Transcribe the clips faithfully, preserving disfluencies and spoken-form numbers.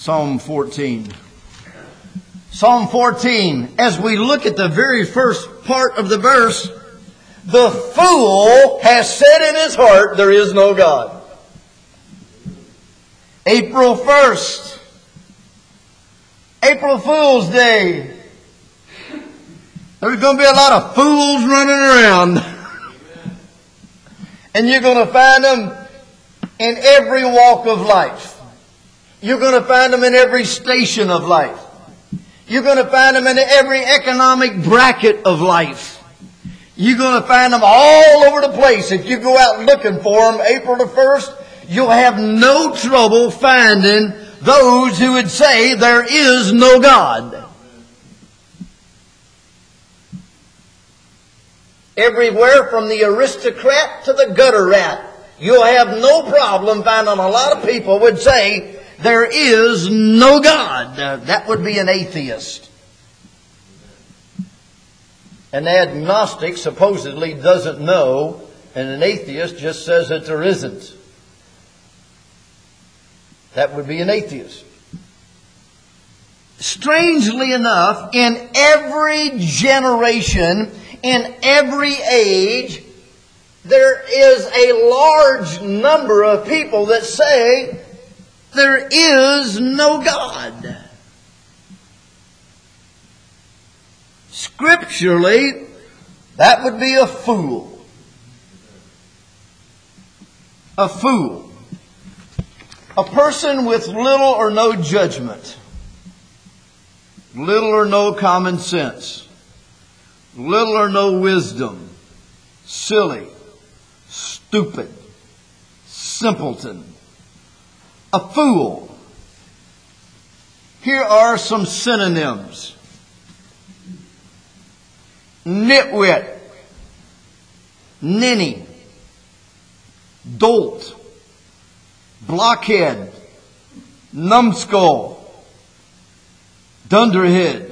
Psalm fourteen. Psalm fourteen, as we look at the very first part of the verse, the fool has said in his heart, there is no God. April first, April Fool's Day. There's going to be a lot of fools running around. And you're going to find them in every walk of life. You're going to find them in every station of life. You're going to find them in every economic bracket of life. You're going to find them all over the place. If you go out looking for them April the first, you'll have no trouble finding those who would say there is no God. Everywhere from the aristocrat to the gutter rat, you'll have no problem finding a lot of people would say there is no God. That would be an atheist. An agnostic supposedly doesn't know, and an atheist just says that there isn't. That would be an atheist. Strangely enough, in every generation, in every age, there is a large number of people that say there is no God. Scripturally, that would be a fool. A fool. A person with little or no judgment. Little or no common sense. Little or no wisdom. Silly. Stupid. Simpleton. A fool. Here are some synonyms. Nitwit. Ninny. Dolt. Blockhead. Numbskull. Dunderhead.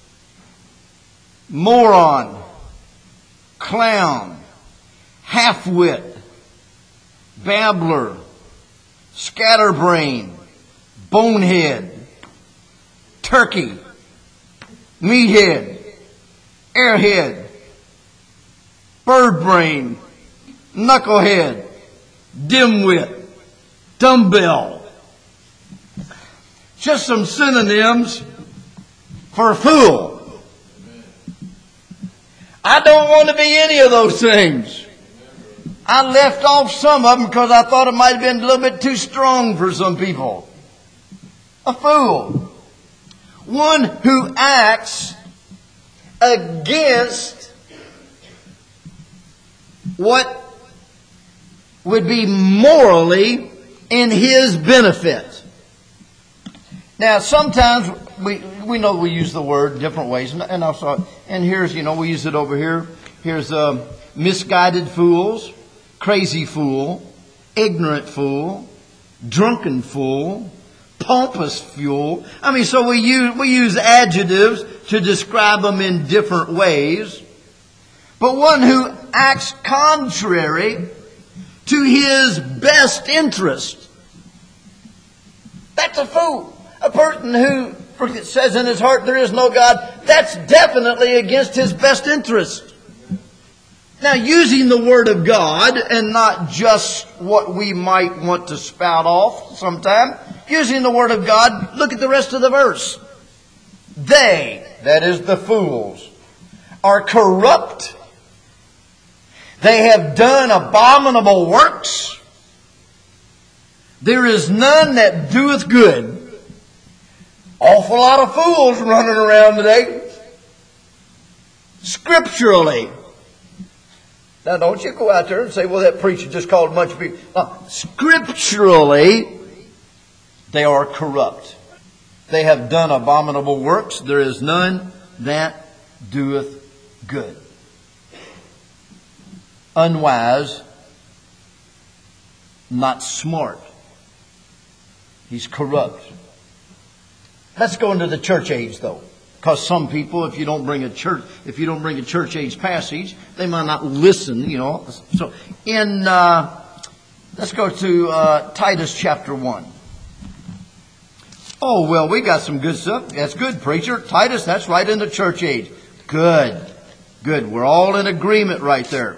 Moron. Clown. Halfwit. Babbler. Scatterbrain. Bonehead. Turkey. Meathead. Airhead. Birdbrain. Knucklehead. Dimwit. Dumbbell. Just some synonyms for fool. I don't want to be any of those things. I left off some of them because I thought it might have been a little bit too strong for some people. A fool. One who acts against what would be morally in his benefit. Now, sometimes we we know we use the word different ways, and, and also, and here's you know we use it over here. Here's uh, misguided fools, crazy fool, ignorant fool, drunken fool, pompous fool. I mean, so we use we use adjectives to describe them in different ways. But one who acts contrary to his best interest, that's a fool. A person who says in his heart there is no God, that's definitely against his best interest. Now, using the Word of God and not just what we might want to spout off sometime, using the Word of God, look at the rest of the verse. They, that is the fools, are corrupt. They have done abominable works. There is none that doeth good. Awful lot of fools running around today. Scripturally. Now don't you go out there and say, well, that preacher just called a bunch of people. No, scripturally, they are corrupt. They have done abominable works. There is none that doeth good. Unwise, not smart. He's corrupt. Let's go into the church age, though, because some people, if you don't bring a church, if you don't bring a church age passage, they might not listen. You know. So, in uh, let's go to uh, Titus chapter one. Oh, well, we got some good stuff. That's good, preacher. Titus, that's right in the church age. Good. Good. We're all in agreement right there.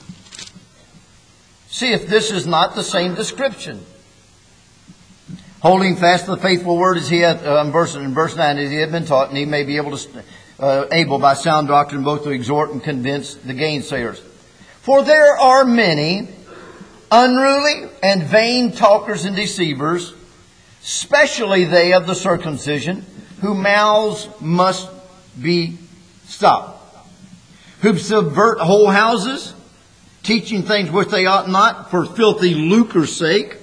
See if this is not the same description. Holding fast to the faithful word as he had, uh, in, verse, in verse nine, as he had been taught, and he may be able to, uh, able by sound doctrine both to exhort and convince the gainsayers. For there are many unruly and vain talkers and deceivers, especially they of the circumcision, whose mouths must be stopped, who subvert whole houses, teaching things which they ought not, for filthy lucre's sake.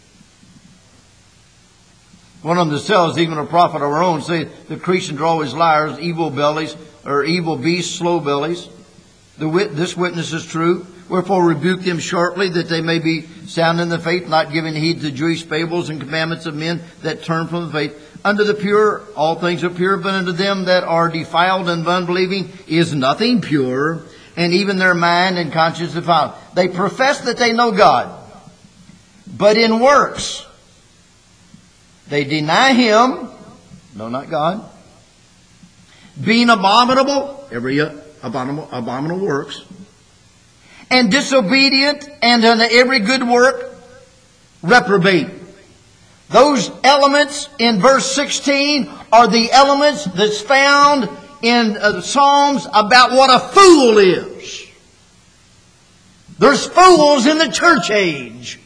One of them that tells even a prophet of our own, say the Cretans are always liars, evil bellies, or evil beasts, slow bellies. The wit, this witness is true. Wherefore rebuke them sharply, that they may be sound in the faith, not giving heed to Jewish fables and commandments of men that turn from the faith. Unto the pure, all things are pure, but unto them that are defiled and unbelieving is nothing pure, and even their mind and conscience defiled. They profess that they know God, but in works they deny Him, no, not God, being abominable, every abominable, abominable works, and disobedient, and unto every good work reprobate. Those elements in verse sixteen are the elements that's found in the Psalms about what a fool is. There's fools in the church age.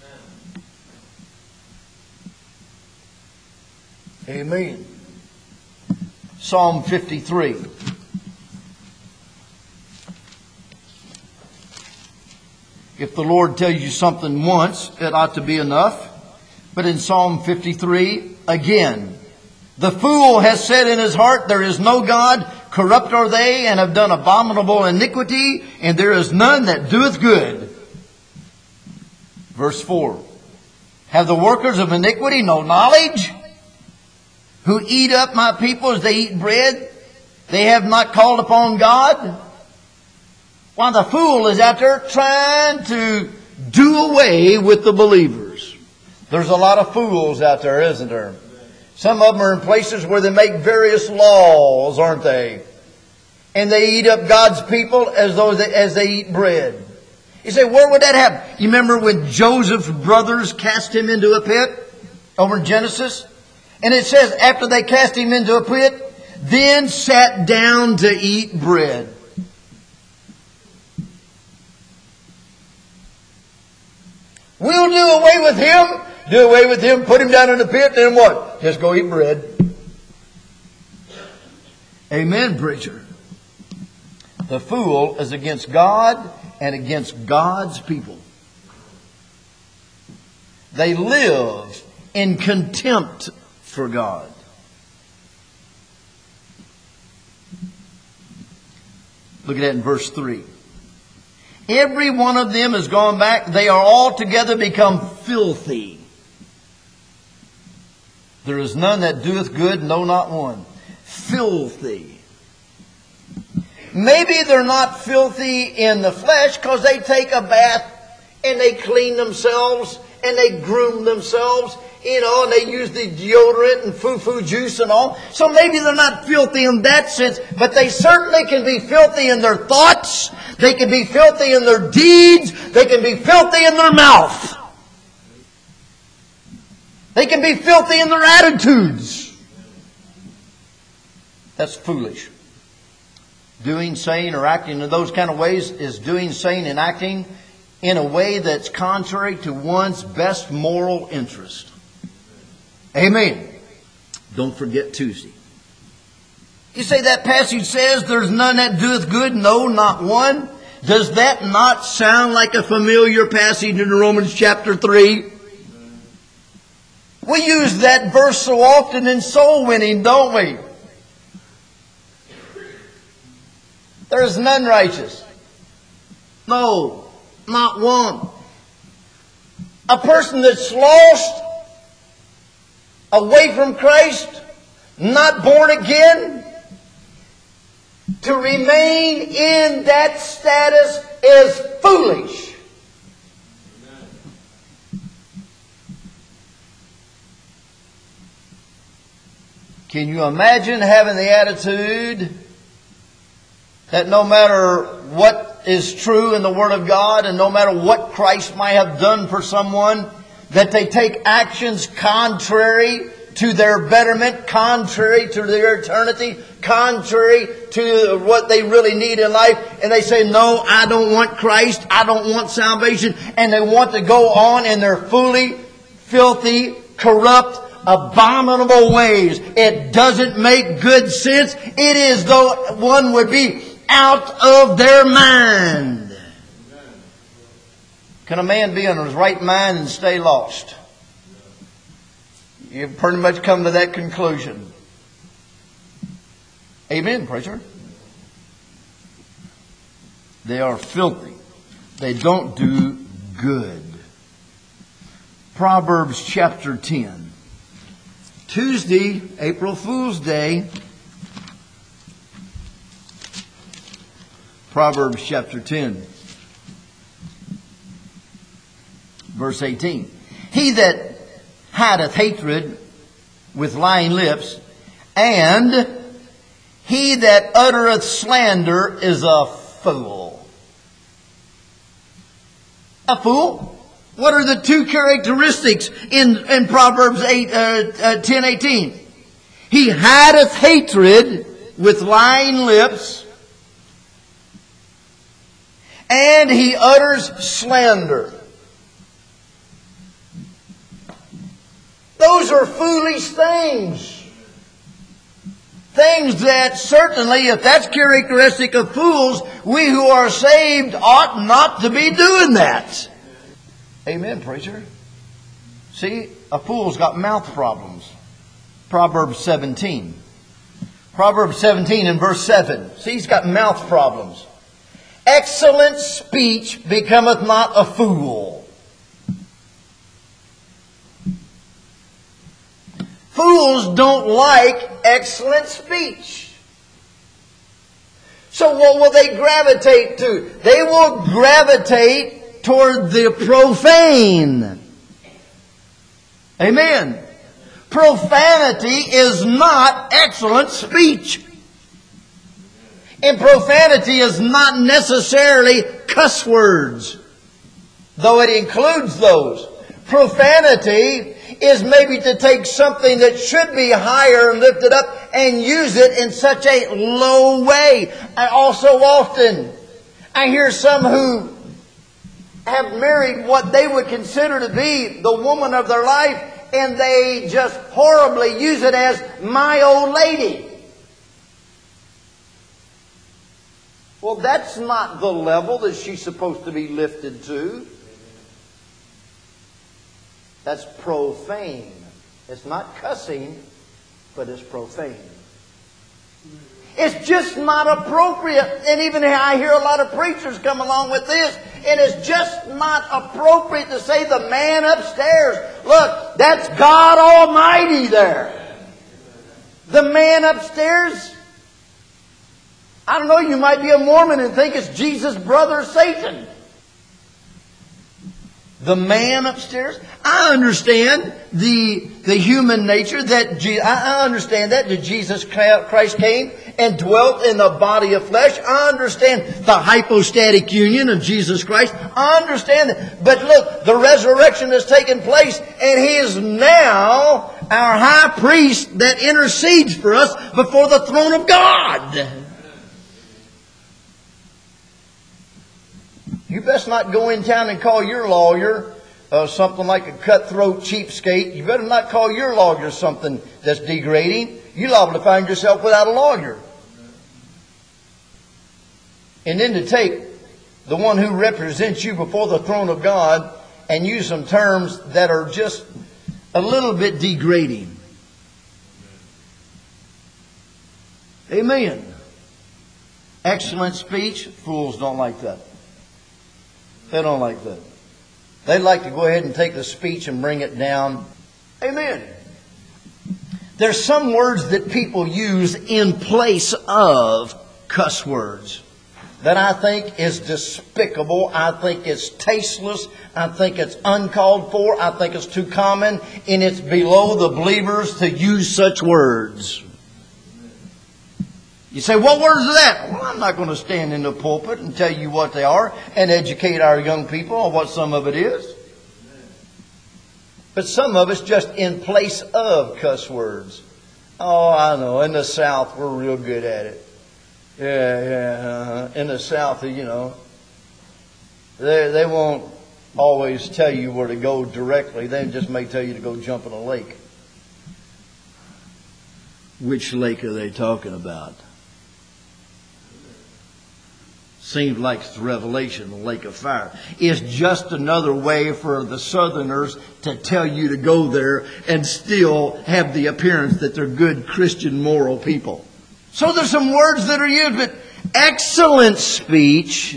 Amen. Psalm fifty-three. If the Lord tells you something once, it ought to be enough. But in Psalm fifty-three, again, the fool has said in his heart, there is no God, corrupt are they, and have done abominable iniquity, and there is none that doeth good. Verse four, have the workers of iniquity no knowledge? Who eat up my people as they eat bread? They have not called upon God? While the fool is out there trying to do away with the believers. There's a lot of fools out there, isn't there? Some of them are in places where they make various laws, aren't they? And they eat up God's people as though they, as they eat bread. You say, where would that happen? You remember when Joseph's brothers cast him into a pit? Over in Genesis? And it says, after they cast him into a pit, then sat down to eat bread. We'll do away with him. Do away with him, put him down in the pit, then what? Just go eat bread. Amen, preacher. The fool is against God and against God's people. They live in contempt for God. Look at that in verse three. Every one of them has gone back. They are altogether become filthy. There is none that doeth good, no, not one. Filthy. Maybe they're not filthy in the flesh because they take a bath and they clean themselves and they groom themselves, you know, and they use the deodorant and foo-foo juice and all. So maybe they're not filthy in that sense, but they certainly can be filthy in their thoughts. They can be filthy in their deeds. They can be filthy in their mouth. They can be filthy in their attitudes. That's foolish. Doing, saying, or acting in those kind of ways is doing, saying, and acting in a way that's contrary to one's best moral interest. Amen. Don't forget Tuesday. You say that passage says there's none that doeth good, no, not one. Does that not sound like a familiar passage in Romans chapter three? We use that verse so often in soul winning, don't we? There is none righteous. No, not one. A person that's lost, away from Christ, not born again, to remain in that status is foolish. Can you imagine having the attitude that no matter what is true in the Word of God and no matter what Christ might have done for someone, that they take actions contrary to their betterment, contrary to their eternity, contrary to what they really need in life, and they say, no, I don't want Christ, I don't want salvation, and they want to go on in their fully, filthy, corrupt, abominable ways. It doesn't make good sense. It is though one would be out of their mind. Can a man be in his right mind and stay lost? You've pretty much come to that conclusion. Amen, preacher. They are filthy. They don't do good. Proverbs chapter ten. Tuesday, April Fool's Day. Proverbs chapter ten. Verse eighteen. He that hideth hatred with lying lips, and he that uttereth slander is a fool. A fool? What are the two characteristics in, in Proverbs eight, uh, uh, ten eighteen? He hideth hatred with lying lips, and he utters slander. Those are foolish things. Things that certainly, if that's characteristic of fools, we who are saved ought not to be doing that. Amen, preacher. See, a fool's got mouth problems. Proverbs seventeen. Proverbs seventeen and verse seven. See, he's got mouth problems. Excellent speech becometh not a fool. Fools don't like excellent speech. So what will they gravitate to? They will gravitate toward the profane. Amen. Profanity is not excellent speech. And profanity is not necessarily cuss words, though it includes those. Profanity is maybe to take something that should be higher and lifted up and use it in such a low way. And also often, I hear some who have married what they would consider to be the woman of their life, and they just horribly use it as my old lady. Well, that's not the level that she's supposed to be lifted to. That's profane. It's not cussing, but it's profane. It's just not appropriate. And even I hear a lot of preachers come along with this. And it's just not appropriate to say the man upstairs. Look, that's God Almighty there. The man upstairs, I don't know, you might be a Mormon and think it's Jesus' brother Satan. The man upstairs. I understand the the human nature that Je- I understand that that Jesus Christ came and dwelt in the body of flesh. I understand the hypostatic union of Jesus Christ. I understand that. But look, the resurrection has taken place, and He is now our high priest that intercedes for us before the throne of God. You best not go in town and call your lawyer uh, something like a cutthroat cheapskate. You better not call your lawyer something that's degrading. You're liable to find yourself without a lawyer. And then to take the one who represents you before the throne of God and use some terms that are just a little bit degrading. Amen. Excellent speech. Fools don't like that. They don't like that. They like to go ahead and take the speech and bring it down. Amen. There's some words that people use in place of cuss words. that I think is despicable. I think it's tasteless. I think it's uncalled for. I think it's too common. And it's below the believers to use such words. You say, what words are that? Well, I'm not going to stand in the pulpit and tell you what they are and educate our young people on what some of it is. But some of it's just in place of cuss words. Oh, I know. In the South, we're real good at it. Yeah, yeah. Uh-huh. In the South, you know, they they won't always tell you where to go directly. They just may tell you to go jump in a lake. Which lake are they talking about? Seems like it's Revelation, the lake of fire. It's just another way for the Southerners to tell you to go there and still have the appearance that they're good Christian moral people. So there's some words that are used, but excellent speech,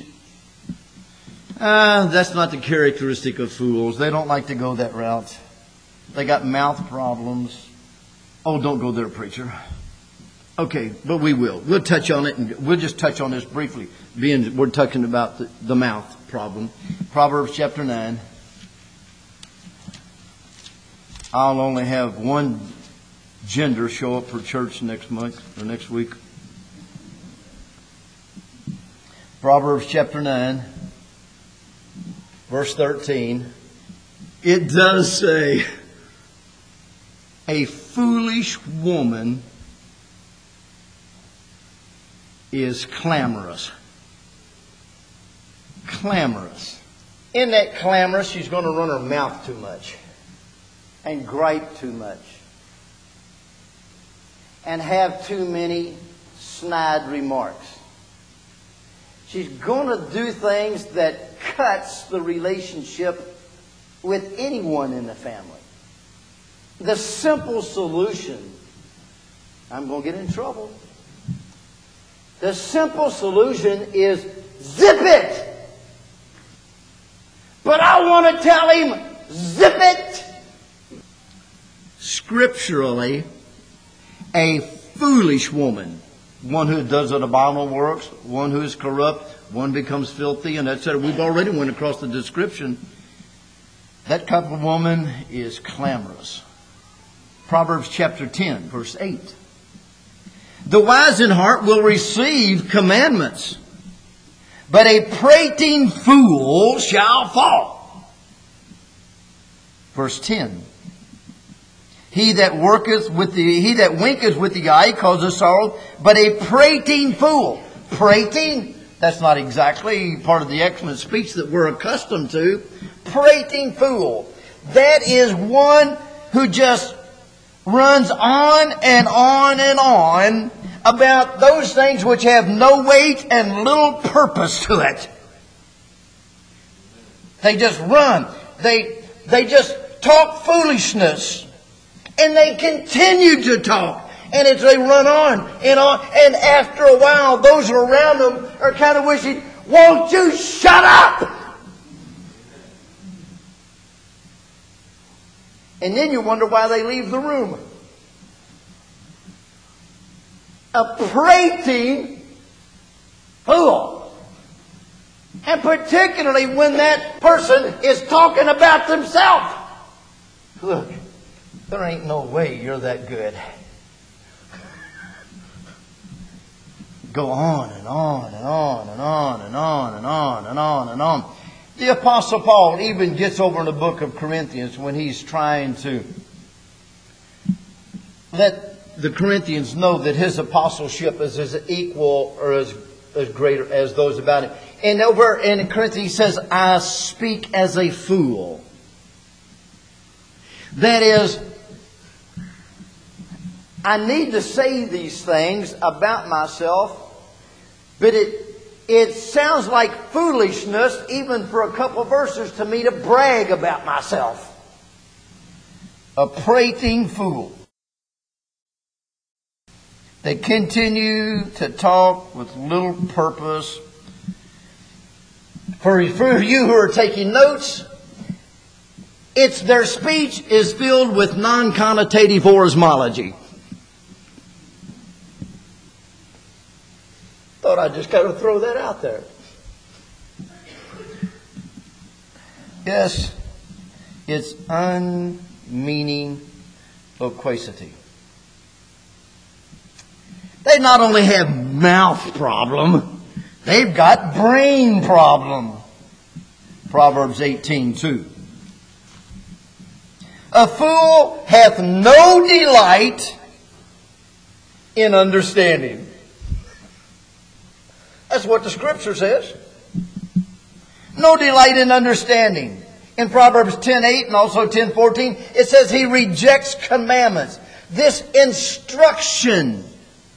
uh, that's not the characteristic of fools. They don't like to go that route. They got mouth problems. Oh, don't go there, preacher. Okay, but we will. We'll touch on it, and we'll just touch on this briefly, being we're talking about the, the mouth problem. Proverbs chapter nine. I'll only have one gender show up for church next month or next week. Proverbs chapter nine, verse thirteen. It does say, a foolish woman is clamorous. Clamorous. In that clamorous, she's going to run her mouth too much and gripe too much and have too many snide remarks. She's going to do things that cuts the relationship with anyone in the family. The simple solution, I'm going to get in trouble. The simple solution is zip it. But I want to tell him, zip it. Scripturally, a foolish woman, one who does an abominable works, one who is corrupt, one becomes filthy, and et cetera. We've already went across the description. That type of woman is clamorous. Proverbs chapter ten, verse eight. The wise in heart will receive commandments, but a prating fool shall fall. Verse ten. He that worketh with the he that winketh with the eye causeth sorrow, but a prating fool. Prating? That's not exactly part of the excellent speech that we're accustomed to. Prating fool. That is one who just runs on and on and on about those things which have no weight and little purpose to it. They just run. They, they just talk foolishness. And they continue to talk. And as they run on and on, and after a while, those around them are kind of wishing, won't you shut up? And then you wonder why they leave the room. A prating fool. And particularly when that person is talking about themselves. Look, there ain't no way you're that good. Go on and on and on and on and on and on and on and on. The Apostle Paul even gets over in the book of Corinthians when he's trying to let the Corinthians know that his apostleship is as equal or as, as greater as those about him. And over in Corinthians he says, I speak as a fool. That is, I need to say these things about myself, but it it sounds like foolishness even for a couple of verses to me to brag about myself. A prating fool. They continue to talk with little purpose. For, for you who are taking notes, it's their speech is filled with non-connotative orosmology. Thought I'd just kind of throw that out there. Yes, it's unmeaning loquacity. They not only have mouth problem, they've got brain problem. Proverbs eighteen two. A fool hath no delight in understanding. That's what the Scripture says. No delight in understanding. In Proverbs ten eight and also ten fourteen, it says he rejects commandments. This instruction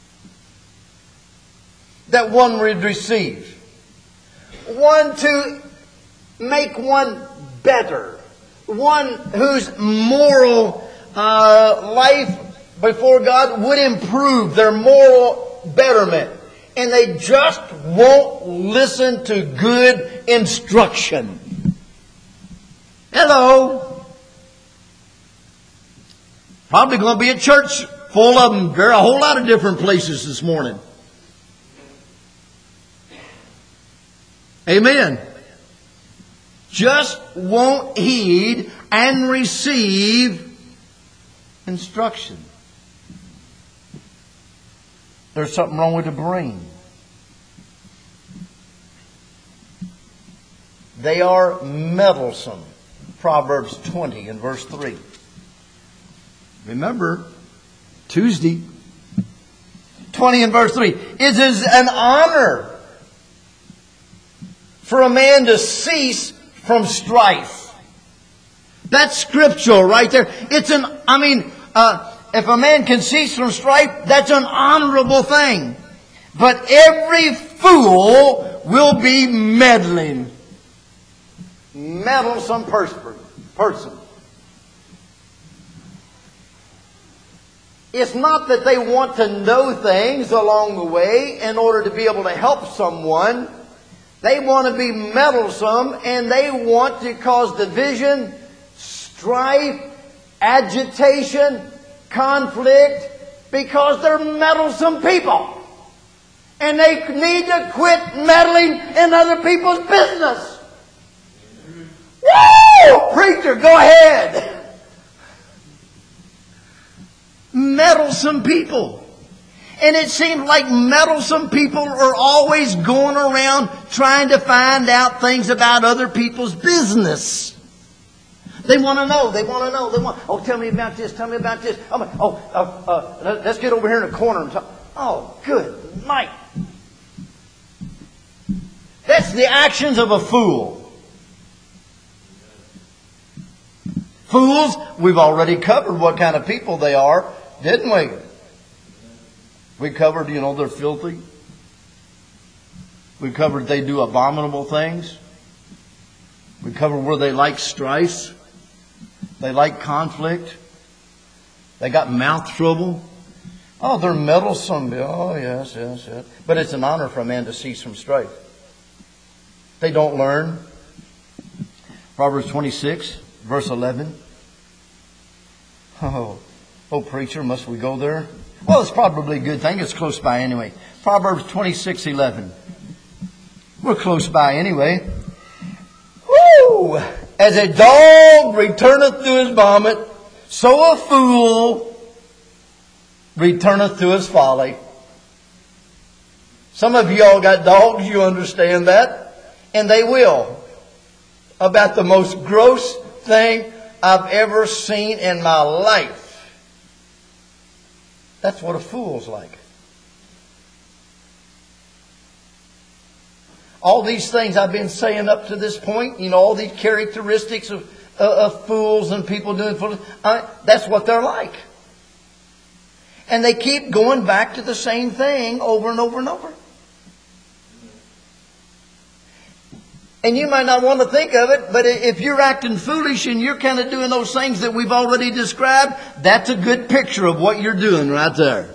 that one would receive. One to make one better. One whose moral uh, life before God would improve their moral betterment. And they just won't listen to good instruction. Hello. Probably going to be a church full of them. There are a whole lot of different places this morning. Amen. Just won't heed and receive instruction. There's something wrong with the brain. They are meddlesome. Proverbs twenty and verse three. Remember, Tuesday, twenty and verse three. It is an honor for a man to cease from strife. That's scriptural right there. It's an, I mean, uh, if a man can cease from strife, that's an honorable thing. But every fool will be meddling. Meddlesome person. It's not that they want to know things along the way in order to be able to help someone. They want to be meddlesome and they want to cause division, strife, agitation, conflict, because they're meddlesome people. And they need to quit meddling in other people's business. Woo! Preacher, go ahead. Meddlesome people. And it seems like meddlesome people are always going around trying to find out things about other people's business. They want to know. They want to know. They want. Oh, tell me about this. Tell me about this. Oh, oh uh, uh, let's get over here in the corner and talk. Oh, good night. That's the actions of a fool. Fools, we've already covered what kind of people they are, didn't we? We covered, you know, they're filthy. We covered they do abominable things. We covered where they like strife. They like conflict. They got mouth trouble. Oh, they're meddlesome. Oh, yes, yes, yes. But it's an honor for a man to cease from strife. They don't learn. Proverbs twenty-six, verse eleven. Oh, oh, preacher, must we go there? Well, it's probably a good thing. It's close by anyway. Proverbs twenty-six eleven. We're close by anyway. Woo! As a dog returneth to his vomit, so a fool returneth to his folly. Some of you all got dogs, you understand that. And they will. About the most gross thing I've ever seen in my life. That's what a fool's like. All these things I've been saying up to this point, you know, all these characteristics of, uh, of fools and people doing fools, uh, that's what they're like. And they keep going back to the same thing over and over and over. And you might not want to think of it, but if you're acting foolish and you're kind of doing those things that we've already described, that's a good picture of what you're doing right there.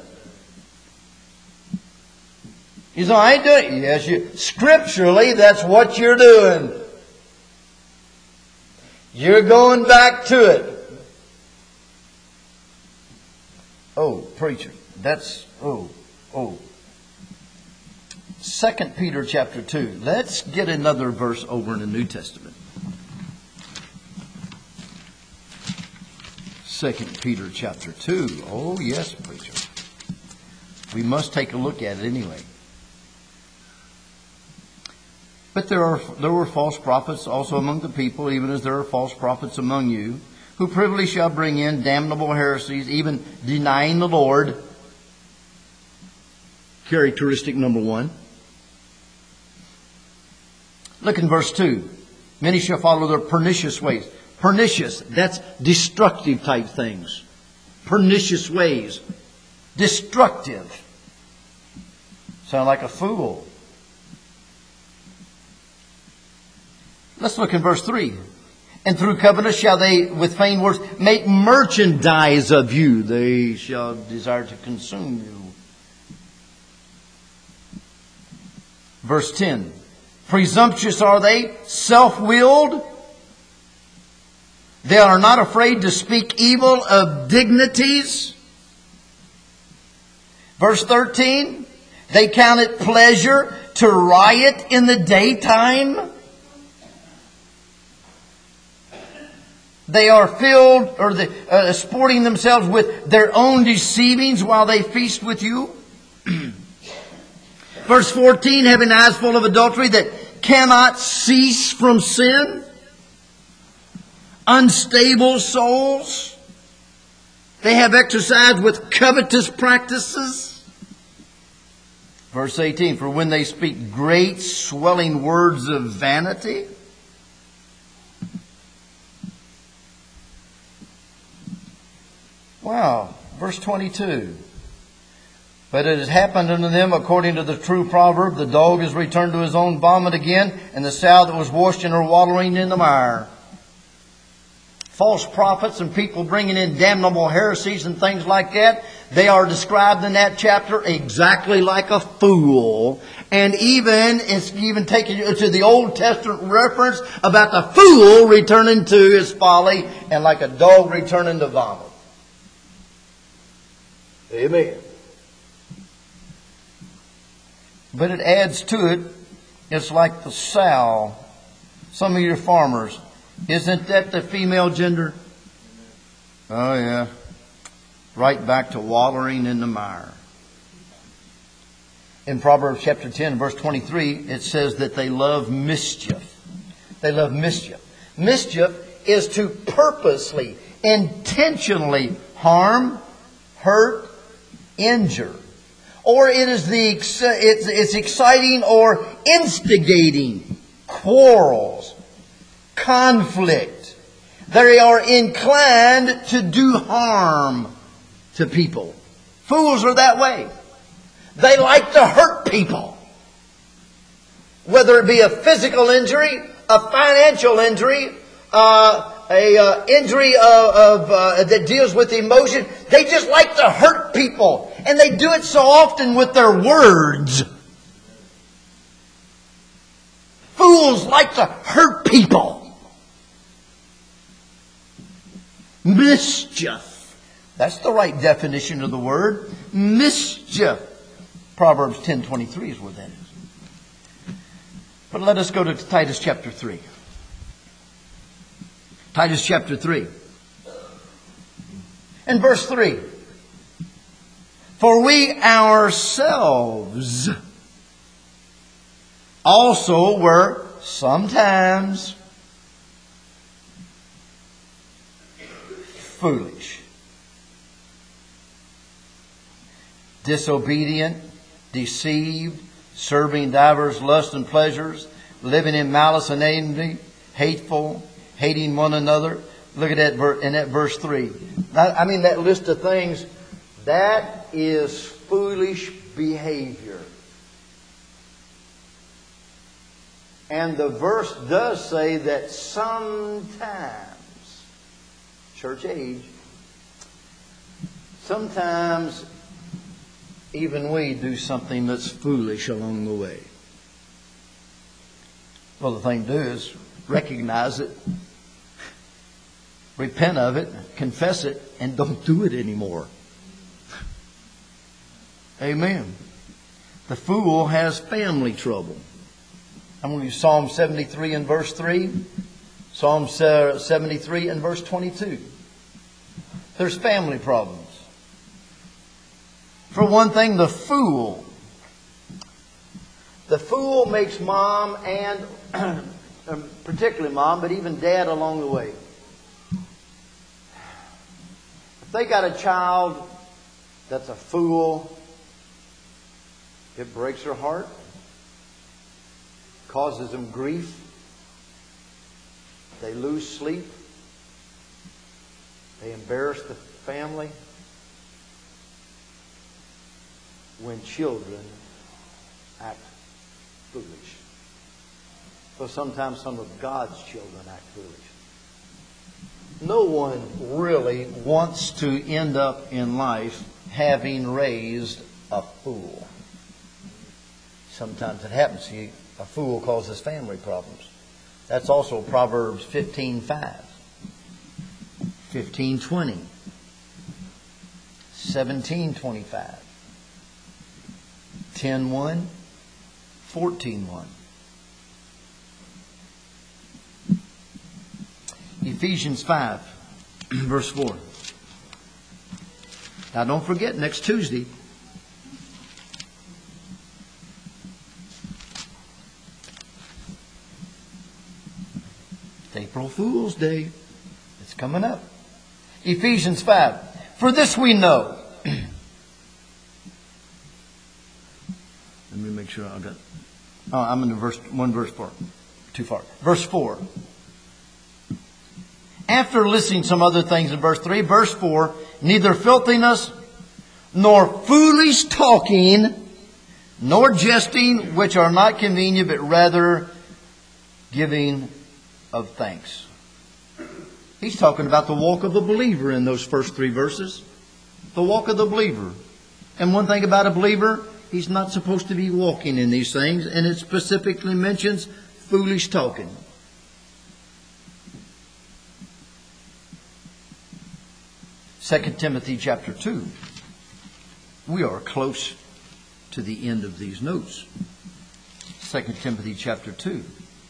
You say, I ain't doing it. Yes, you. Scripturally, that's what you're doing. You're going back to it. Oh, preacher, that's, oh, oh. Second Peter chapter two. Let's get another verse over in the New Testament. Second Peter chapter two. Oh, yes, preacher. We must take a look at it anyway. But there are there were false prophets also among the people, even as there are false prophets among you, who privily shall bring in damnable heresies, even denying the Lord. Characteristic number one. Look in verse two. Many shall follow their pernicious ways. Pernicious, that's destructive type things. Pernicious ways. Destructive. Sound like a fool. Let's look in verse three. And through covenant shall they, with feigned words, make merchandise of you. They shall desire to consume you. Verse ten. Presumptuous are they, self-willed. They are not afraid to speak evil of dignities. Verse thirteen. They count it pleasure to riot in the daytime. They are filled, or the, uh, sporting themselves with their own deceivings while they feast with you. Verse fourteen, having eyes full of adultery that cannot cease from sin. Unstable souls. They have exercised with covetous practices. Verse eighteen, for when they speak great swelling words of vanity. Wow. Verse twenty-two. But it has happened unto them according to the true proverb, the dog is returned to his own vomit again, and the sow that was washed in her wallowing in the mire. False prophets and people bringing in damnable heresies and things like that, they are described in that chapter exactly like a fool. And even, it's even taken to the Old Testament reference about the fool returning to his folly and like a dog returning to vomit. Amen. But it adds to it, it's like the sow. Some of your farmers, isn't that the female gender? Oh yeah. Right back to wallowing in the mire. In Proverbs chapter ten, verse twenty-three, it says that they love mischief. They love mischief. Mischief is to purposely, intentionally harm, hurt, injure. Or it is the it's, it's exciting or instigating quarrels, conflict. They are inclined to do harm to people. Fools are that way. They like to hurt people. Whether it be a physical injury, a financial injury, uh, a uh, injury of, of uh, that deals with emotion. They just like to hurt people. And they do it so often with their words. Fools like to hurt people. Mischief. That's the right definition of the word. Mischief. Proverbs ten twenty-three is what that is. But let us go to Titus chapter three. Titus chapter three. And verse three. For we ourselves also were sometimes foolish, disobedient, deceived, serving divers lusts and pleasures, living in malice and envy, hateful, hating one another. Look at that in that verse three. I mean that list of things. That is foolish behavior. And the verse does say that sometimes, church age, sometimes even we do something that's foolish along the way. Well, the thing to do is recognize it, repent of it, confess it, and don't do it anymore. Amen. The fool has family trouble. I'm going to use Psalm seventy-three and verse three. Psalm seventy-three and verse twenty-two. There's family problems. For one thing, the fool. The fool makes mom and particularly mom, but even dad along the way. If they got a child that's a fool, it breaks their heart, causes them grief, they lose sleep, they embarrass the family. When children act foolish. So sometimes some of God's children act foolish. No one really wants to end up in life having raised a fool. Sometimes it happens. See, a fool causes family problems. That's also Proverbs fifteen five, fifteen twenty, seventeen twenty-five, ten one, fourteen one. Ephesians five, verse four. Now don't forget, next Tuesday, it's April Fool's Day. It's coming up. Ephesians five. For this we know. Let me make sure I got. Oh, I'm in the verse one verse four. Too far. Verse four. After listing some other things in verse three, verse four, neither filthiness, nor foolish talking, nor jesting, which are not convenient, but rather giving of thanks. He's talking about the walk of the believer in those first three verses. The walk of the believer. And one thing about a believer, he's not supposed to be walking in these things, and it specifically mentions foolish talking. Second Timothy chapter two. We are close to the end of these notes. Second Timothy chapter two.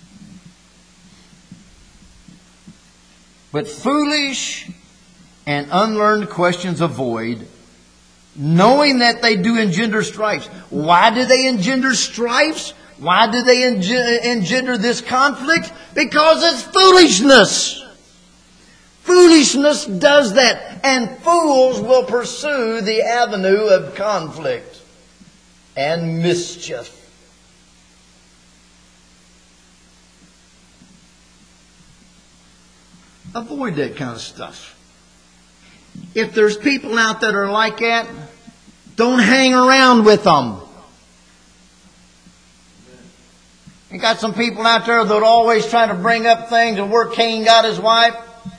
But foolish and unlearned questions avoid, knowing that they do engender strifes. Why do they engender strifes? Why do they engender this conflict? Because it's foolishness. Foolishness does that. And fools will pursue the avenue of conflict and mischief. Avoid that kind of stuff. If there's people out that are like that, don't hang around with them. You got some people out there that are always trying to bring up things and where Cain got his wife.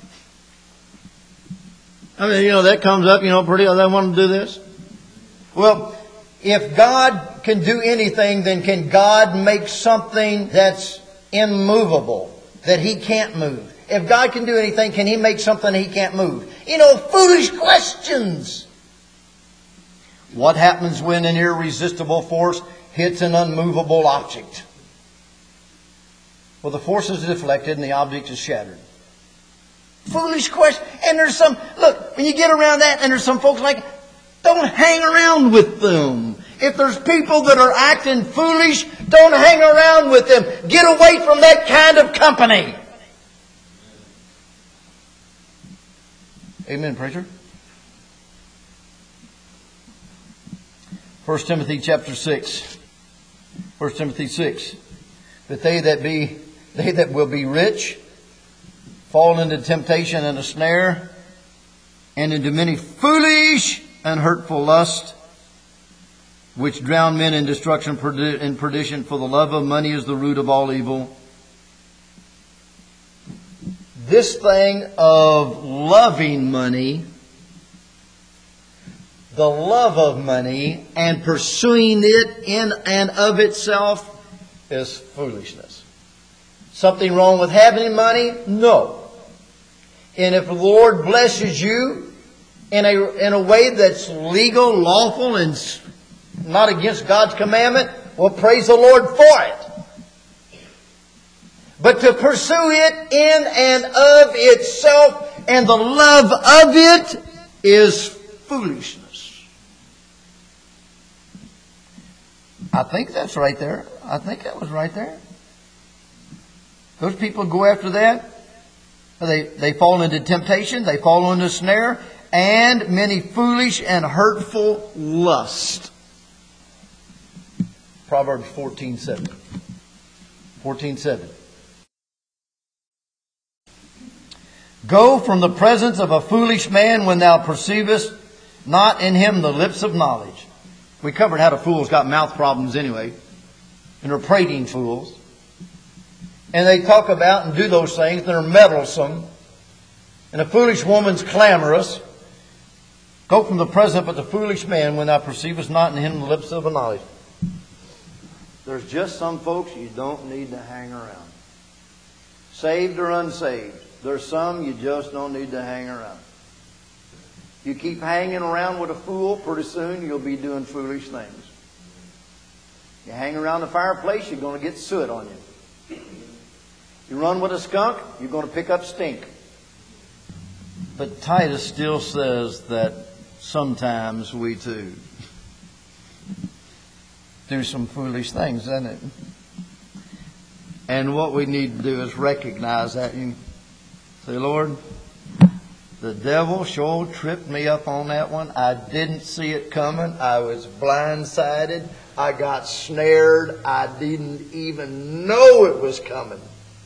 I mean, you know, that comes up, you know, pretty, they want to do this. Well, if God can do anything, then can God make something that's immovable, that He can't move? If God can do anything, can He make something He can't move? You know, foolish questions. What happens when an irresistible force hits an unmovable object? Well, the force is deflected and the object is shattered. Foolish question. And there's some, look, when you get around that and there's some folks like, don't hang around with them. If there's people that are acting foolish, don't hang around with them. Get away from that kind of company. Amen, preacher. First Timothy chapter six. First Timothy six. But they that be, they that will be rich, fall into temptation and a snare, and into many foolish and hurtful lusts, which drown men in destruction and perdition. For the love of money is the root of all evil. This thing of loving money, the love of money, and pursuing it in and of itself is foolishness. Something wrong with having money? No. And if the Lord blesses you in a, in a way that's legal, lawful, and not against God's commandment, well, praise the Lord for it. But to pursue it in and of itself and the love of it is foolishness. I think that's right there. I think that was right there. Those people go after that. They, they fall into temptation. They fall into snare. And many foolish and hurtful lust. Proverbs fourteen seven. fourteen seven. Go from the presence of a foolish man when thou perceivest not in him the lips of knowledge. We covered how the fools got mouth problems anyway. And they're prating fools. And they talk about and do those things. And they're meddlesome. And a foolish woman's clamorous. Go from the presence of the foolish man when thou perceivest not in him the lips of a knowledge. There's just some folks you don't need to hang around. Saved or unsaved. There's some you just don't need to hang around. You keep hanging around with a fool, pretty soon you'll be doing foolish things. You hang around the fireplace, you're going to get soot on you. You run with a skunk, you're going to pick up stink. But Titus still says that sometimes we too do some foolish things, doesn't it? And what we need to do is recognize that and say, Lord, the devil sure tripped me up on that one. I didn't see it coming. I was blindsided. I got snared. I didn't even know it was coming.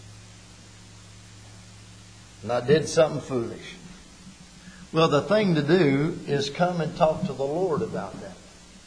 And I did something foolish. Well, the thing to do is come and talk to the Lord about that.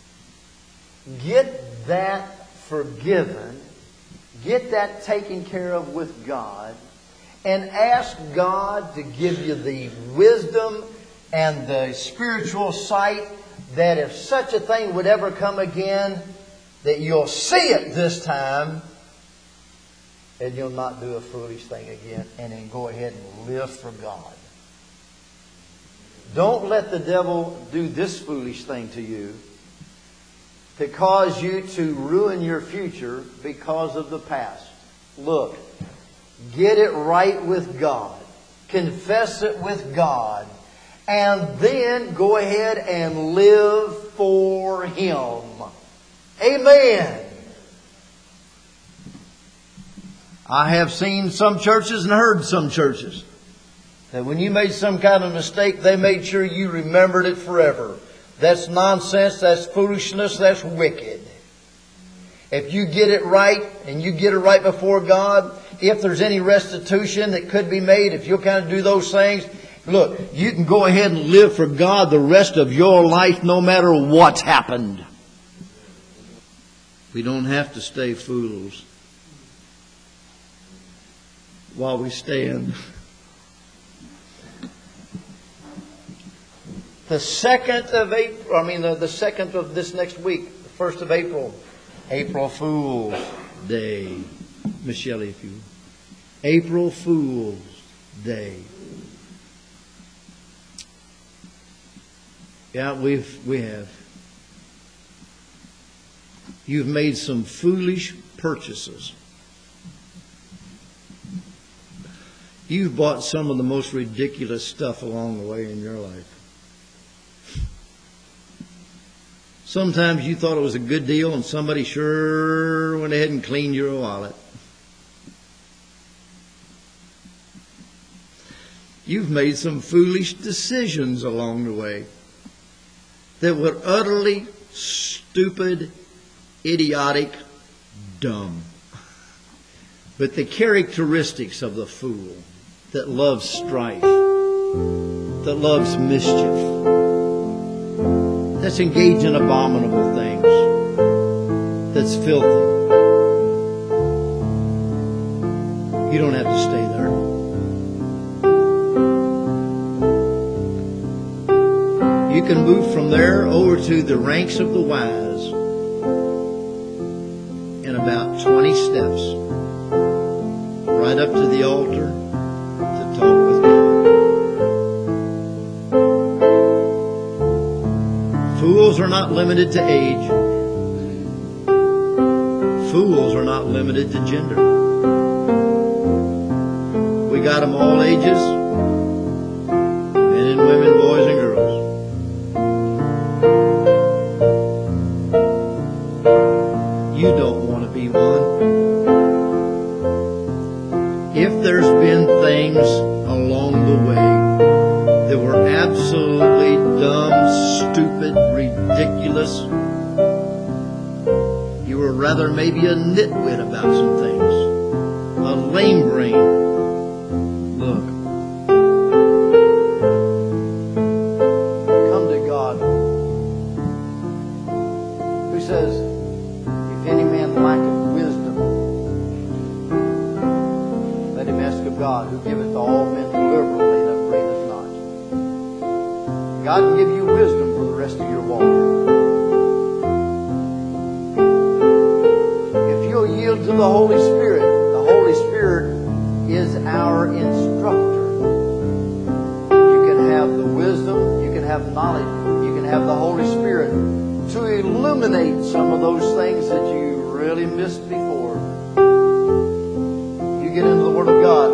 Get that forgiven. Get that taken care of with God. And ask God to give you the wisdom and the spiritual sight that if such a thing would ever come again, that you'll see it this time and you'll not do a foolish thing again, and then go ahead and live for God. Don't let the devil do this foolish thing to you to cause you to ruin your future because of the past. Look, get it right with God. Confess it with God. And then go ahead and live for Him. Amen. I have seen some churches and heard some churches that when you made some kind of mistake, they made sure you remembered it forever. That's nonsense. That's foolishness. That's wicked. If you get it right and you get it right before God, if there's any restitution that could be made, if you'll kind of do those things, look, you can go ahead and live for God the rest of your life no matter what's happened. We don't have to stay fools while we stand. The second of April, I mean the, the second of this next week, the first of April, April Fool's Day. Michelle, if you April Fool's Day. Yeah, we've we have. You've made some foolish purchases. You've bought some of the most ridiculous stuff along the way in your life. Sometimes you thought it was a good deal and somebody sure went ahead and cleaned your wallet. You've made some foolish decisions along the way that were utterly stupid, idiotic, dumb. But the characteristics of the fool that loves strife, that loves mischief, that's engaged in abominable things, that's filthy. You don't have to stay there. You can move from there over to the ranks of the wise in about twenty steps, right up to the altar to talk with God. Fools are not limited to age. fools are not limited to gender. We got them all ages, men and women, boys and girls. You don't want to be one. If there's been things along the way that were absolutely dumb, stupid, ridiculous, you were rather maybe a nitwit about some things, a lame brain. Look, come to God, who says, if any man lacketh wisdom, let him ask of God, who giveth to all men liberally and upbraideth not. God can give you wisdom for the rest of your walk. If you'll yield to the Holy Spirit, the Holy Spirit is our instructor. You can have the wisdom, you can have knowledge, you can have the Holy Spirit to illuminate some of those things that you really missed before. You get into the Word of God.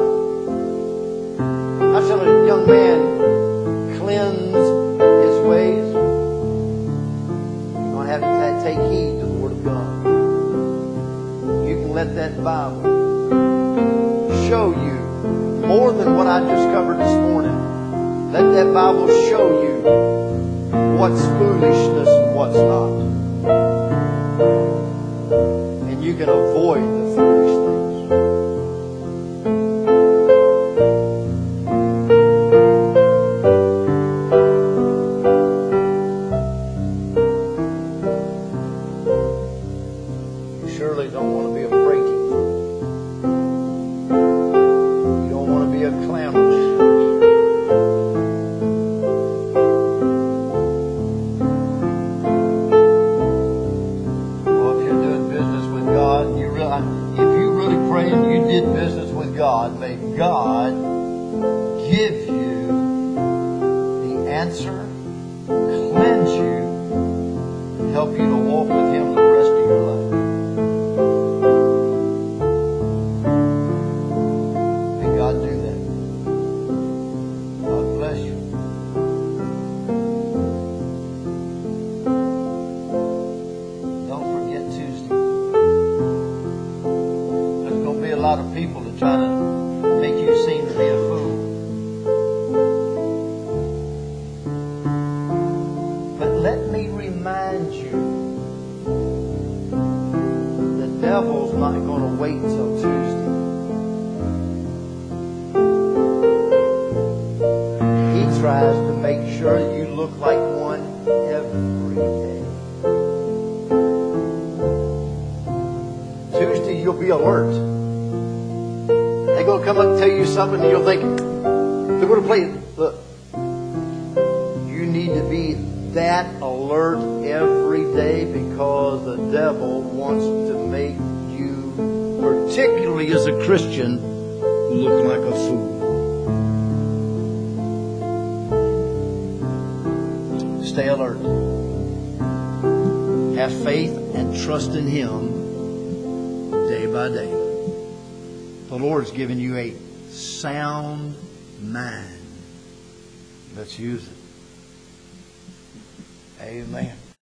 I shall a young man cleanse his ways. You're going to have to take heed to the Word of God. You can let that Bible show you more than what I just covered this morning. Let that Bible show you what's foolishness and what's not. And you can avoid the foolish things. You surely don't want to be a breaking. You don't want to be a clamorous. God, may God give you the answer, cleanse you, and help you to walk with Him the rest of your life. May God do that. God bless you. Don't forget Tuesday. There's going to be a lot of people that try to make you seem to be a fool. But let me remind you, the devil's not going to wait till Tuesday. He tries to make sure you look like one every day. Tuesday you'll be alert. They're going to come up and tell you something and you'll think, they're going to play it. Look, you need to be that alert every day because the devil wants to make you, particularly as a Christian, look like a fool. Stay alert. Have faith and trust in Him day by day. The Lord's given you a sound mind. Let's use it. Amen.